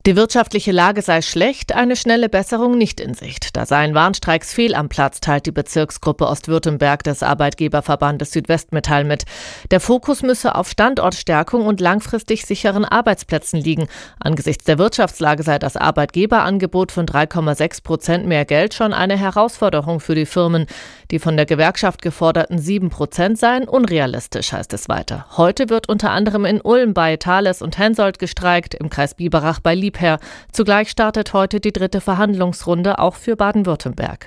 Die wirtschaftliche Lage sei schlecht, eine schnelle Besserung nicht in Sicht. Da seien Warnstreiks fehl am Platz, teilt die Bezirksgruppe Ostwürttemberg des Arbeitgeberverbandes Südwestmetall mit. Der Fokus müsse auf Standortstärkung und langfristig sicheren Arbeitsplätzen liegen. Angesichts der Wirtschaftslage sei das Arbeitgeberangebot von 3,6% mehr Geld schon eine Herausforderung für die Firmen. Die von der Gewerkschaft geforderten 7% seien unrealistisch, heißt es weiter. Heute wird unter anderem in Ulm bei Thales und Hensoldt gestreikt, im Kreis Biberach bei Liebherr. Zugleich startet heute die 3. Verhandlungsrunde auch für Baden-Württemberg.